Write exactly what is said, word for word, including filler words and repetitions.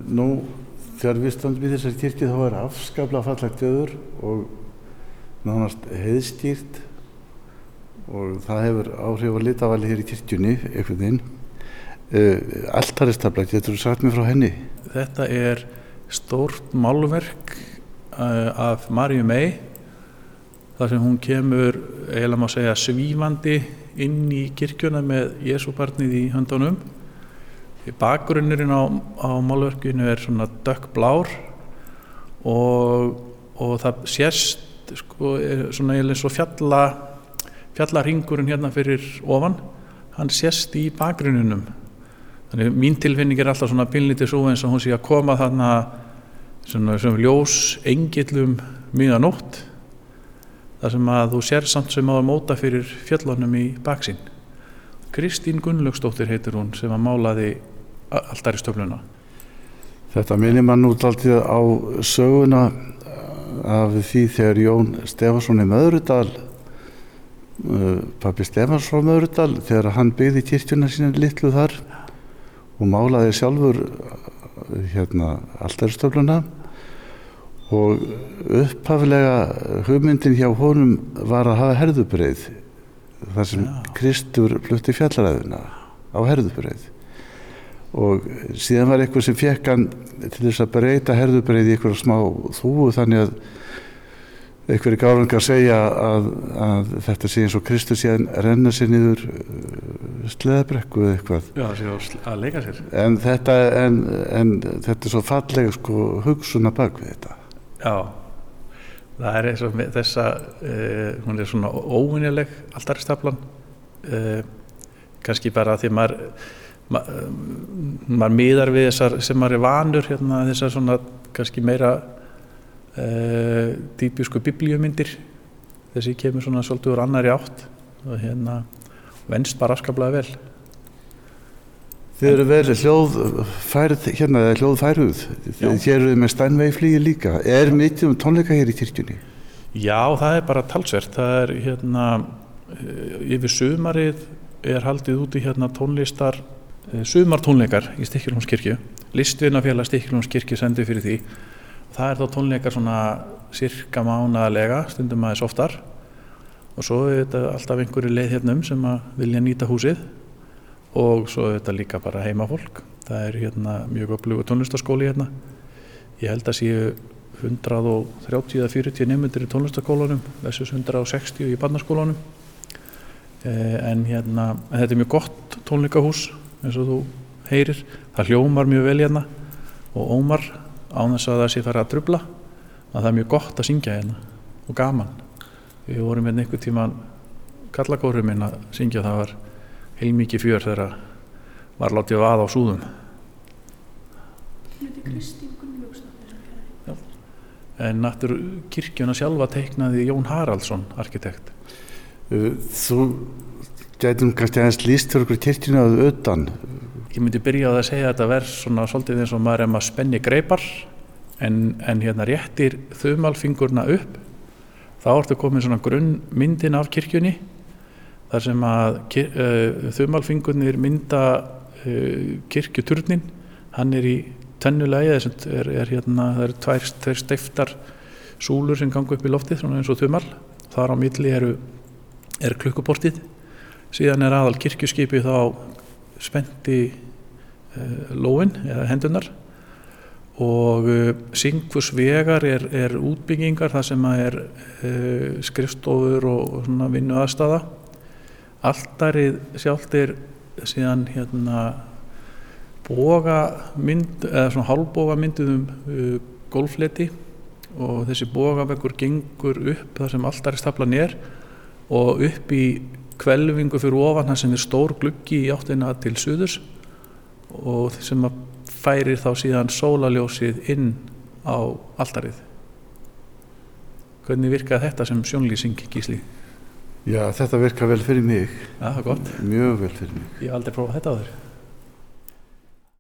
nú þegar við stöndum í þessari kirkju þá er afskaplega fallegt veður og nánast heiðskýrt og það hefur áhrif á litavali hér í kirkjunni einhvern veginn. Uh, Altaristafla, getur þú sagt mér frá henni? Þetta er stórt málverk uh, af Maríu mey, þar sem hún kemur, eiginlega má segja, svífandi inn í kirkjuna með Jesúbarnið í höndunum. Bakgrunnurinn á, á málverkinu er svona dökkblár og, og það sést sko, svona eins og fjalla, fjallarhringurinn hérna fyrir ofan, hann sést í bakgrunninum. Þannig mín tilfinning er alltaf svona pínlítið svo eins og hún sé að koma þarna svona, svona ljós engillum miðanótt, þar sem að þú sér samt sem á að móta fyrir fjöllunum í baksýn. Kristín Gunnlaugsdóttir heitir hún sem að málaði altaristöfluna. Þetta minnir mann út alltaf á söguna af því þegar Jón Stefánsson í Möðrudal, uh, pabbi Stefánsson frá Möðrudal, þegar hann byggði kirkjuna sína litlu þar og málaði sjálfur hérna altaristöfluna og upphaflega hugmyndin hjá honum var að hafa herðubreið þar sem Já. Kristur flutti fjallaræðuna á herðubreið og síðan var eitthvað sem fékk hann til þess að breyta herðubreið í eitthvað smá þúfu þannig að einhverjir gárangar segja að, að þetta sé eins og Kristus sé að renna sér niður sleðabrekku eða eitthvað. Já, sé að leika sér. En þetta, en, en þetta er svo fallega sko hugsun að bak við þetta. Já, það er eins og þessa, uh, hún er svona óvenjuleg altaristaflan, uh, kannski bara því maður, maður, maður miðar við þessar sem maður er vanur, hérna, þessar svona kannski meira Uh, típisku biblíumyndir, þessi kemur svona svolítið úr annarri átt og hérna venst bara afskaplega vel. Þið eru vel hljóðfærð hérna, eða hljóðfæruð, þið eruð með Steinway-flýi líka. Er mikið um tónleika hér í kirkjunni? Já, það er bara talsvert. Það er hérna yfir sumarið er haldið úti hérna tónlistar sumartónleikar í Stykkishólmskirkju. Listvinafélag Stykkishólmskirkju sendi fyrir því. Það er þá tónleikar svona sirka mánaðarlega, stundum aðeins oftar og svo er þetta alltaf einhverju leið hérna um sem að vilja nýta húsið og svo er þetta líka bara heimafólk. Það er hérna mjög öflugur tónlistarskóli hérna. Ég held að séu hundrað þrjátíu eða fjörutíu nemendur í tónlistarskólanum versus hundrað sextíu í barnaskólanum. En hérna, en þetta er mjög gott tónleikahús eins og þú heyrir. Það hljómar mjög vel hérna og ómar án þess að það sé fara að trufla, að það er mjög gott að syngja hérna og gaman. Við vorum hérna einhvern tímann kallakórinn minn að syngja, það var heilmikið fjör þegar var látið vaða á súðum. Þetta er Kristín Gunnlaugsdóttir. En náttúrulega kirkjuna sjálfa teiknaði Jón Haraldsson, arkitekt. Þú gætum kannski aðeins lýst fyrir okkur kirkjuna að utan. Ég myndi byrja á það að segja að þetta verð svona svolítið eins og maður er maður spenni greipar en, en hérna réttir þumalfingurna upp þá ertu komin svona grunnmyndin af kirkjunni þar sem að uh, þumalfingurnir mynda uh, kirkjuturnin, hann er í tennulegi, þess er, er hérna það eru tvær, tvær steiftar súlur sem ganga upp í loftið svona eins og þumal, þar á milli eru er klukkuportið, síðan er aðal kirkjuskipi þá spennti uh, lóin eða hendurnar og uh, Sigfúsvegar er, er útbyggingar þar sem að er uh, skrifstofur og, og svona vinnuaðstaða. Altarið sjálft er síðan hérna bogamynd eða svona hálfboga mynduðum uh, golfleti og þessi bogaveggur gengur upp þar sem altaristaflan er og upp í hvelfingu fyrir ofan þar sem er stór gluggi í áttina til suðurs og sem að færir þá síðan sólarljósið inn á altarið. Hvernig virkaði þetta sem sjónlýsing, Gísli? Já, þetta virkar vel fyrir mig. Já, það er gott. Mjög vel fyrir mig. Ég hef aldrei prófað þetta áður.